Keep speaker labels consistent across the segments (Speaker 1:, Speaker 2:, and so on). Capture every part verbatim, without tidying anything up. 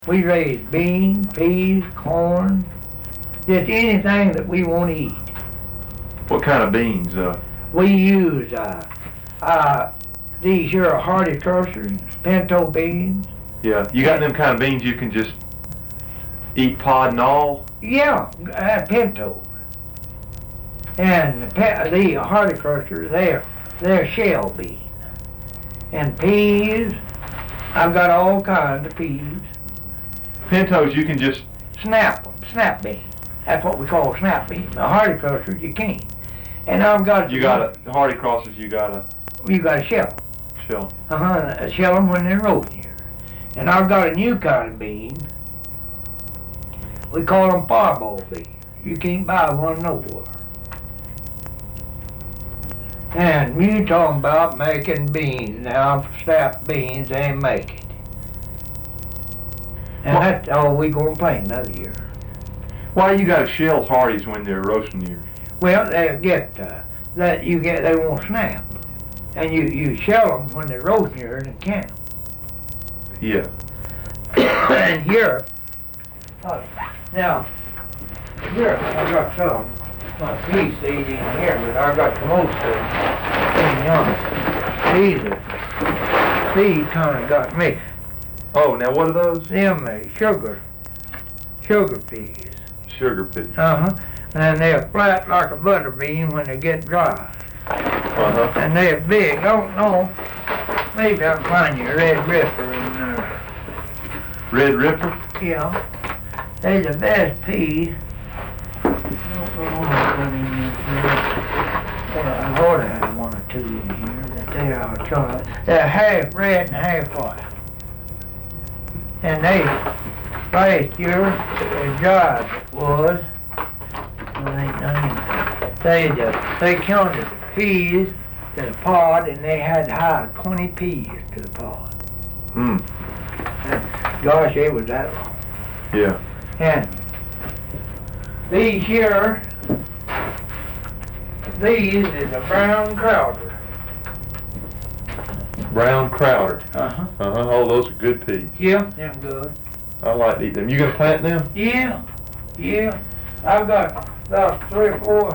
Speaker 1: We raise beans, peas, corn, just anything that we want to eat.
Speaker 2: What kind of beans? Uh,
Speaker 1: We use uh, uh, these here are hardy clusters, pinto beans.
Speaker 2: yeah, you got them kind of beans you can just eat pod and all?
Speaker 1: Yeah, uh, pinto. And the, pe- the hardy clusters, they're, they're shell beans. And peas, I've got all kinds of peas.
Speaker 2: Pintos you can just,
Speaker 1: Snap them, snap beans. That's what we call snap beans. The hardy clusters, you can't. And I've got...
Speaker 2: you got a, hardy crosses you got a
Speaker 1: You got to shell 'em.
Speaker 2: shell.
Speaker 1: Uh-huh, shell them when they're roasting here. And I've got a new kind of bean. We call them fireball beans. You can't buy one nowhere. And you talking about making beans now, snap beans, they make it. And
Speaker 2: Well-
Speaker 1: that's all we gonna plant another year.
Speaker 2: Why you got to shell hardies when they're roasting yours?
Speaker 1: Well, they get, uh, that you get, they won't snap. And you, you shell them when they're roasting here in the camp.
Speaker 2: Yeah.
Speaker 1: And here, uh, now, here, I got some, my pea seed in here, but I got the most of it in young. These are, these kinda got me,
Speaker 2: Oh, now what are those?
Speaker 1: them uh, sugar, sugar peas.
Speaker 2: Sugar peas.
Speaker 1: Uh-huh, and they're flat like a butter bean when they get dry.
Speaker 2: Uh-huh.
Speaker 1: And they're big, I don't know, maybe I can find you a red ripper in there.
Speaker 2: Red Ripper?
Speaker 1: Yeah, they're the best peas. I don't know what I put in this here. Well, I ought to have one or two in here, that they are chocolate. They're half red and half white. And they, last year, the job was, well, ain't none, they, uh, they counted the peas to the pod, and they had to hide twenty peas to the pod.
Speaker 2: Hmm.
Speaker 1: Gosh, it was that long.
Speaker 2: Yeah.
Speaker 1: And these here, these is a brown crowder.
Speaker 2: Brown Crowder.
Speaker 1: Uh-huh.
Speaker 2: Uh-huh. Oh, those are good peas.
Speaker 1: Yeah, they're good.
Speaker 2: I like to eat them. You gonna plant them?
Speaker 1: Yeah, yeah. I've got about three or four.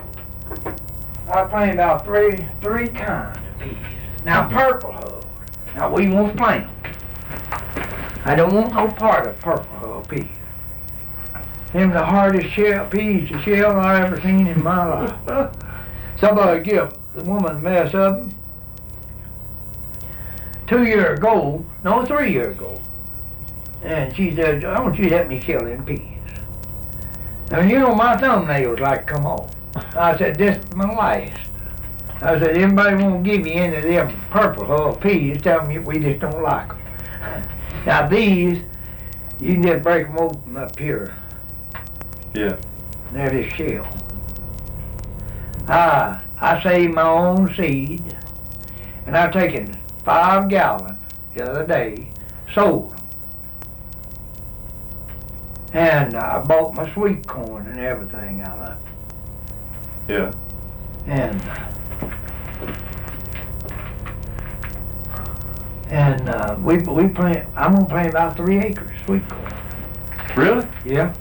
Speaker 1: I plant about three, three kinds of peas. Now, purple hulls. Now, we won't plant them. I don't want no part of purple hull peas. Them the hardest shell peas to shell I ever seen in my life. Somebody give the woman a mess of them. Two year ago, no, three year ago. And she said, I want you to help me shell them peas. And you know, my thumbnails like to come off. I said, this is my last. I said, anybody won't give you any of them purple hull peas, tell me we just don't like them. Now these, you can just break them open up here.
Speaker 2: Yeah.
Speaker 1: They're this shell. I, I saved my own seed, and I've taken five gallons the other day, sold them. And I bought my sweet corn and everything out of it.
Speaker 2: Yeah.
Speaker 1: And, and uh, we, we plant, I'm gonna plant about three acres sweet corn.
Speaker 2: Really?
Speaker 1: Yeah.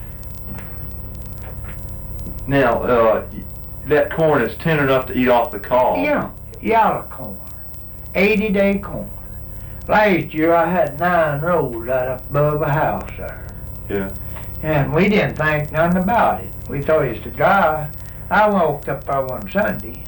Speaker 2: Now, uh, that corn is tender enough to eat off the cob.
Speaker 1: Yeah, yellow corn, eighty day corn. Last year I had nine rows out above the house there.
Speaker 2: Yeah.
Speaker 1: And we didn't think nothing about it. We thought it was to dry. I walked up there one Sunday,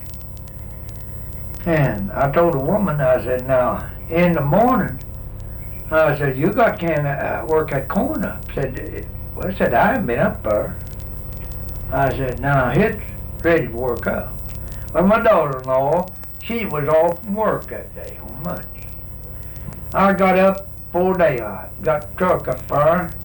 Speaker 1: and I told the woman, I said, now, in the morning, I said, you got can uh, work that corn up. Said, well, I said, I haven't been up there. I said, now, it's ready to work up. Well, my daughter-in-law, she was off from work that day on Monday. I got up before daylight, got the truck up there,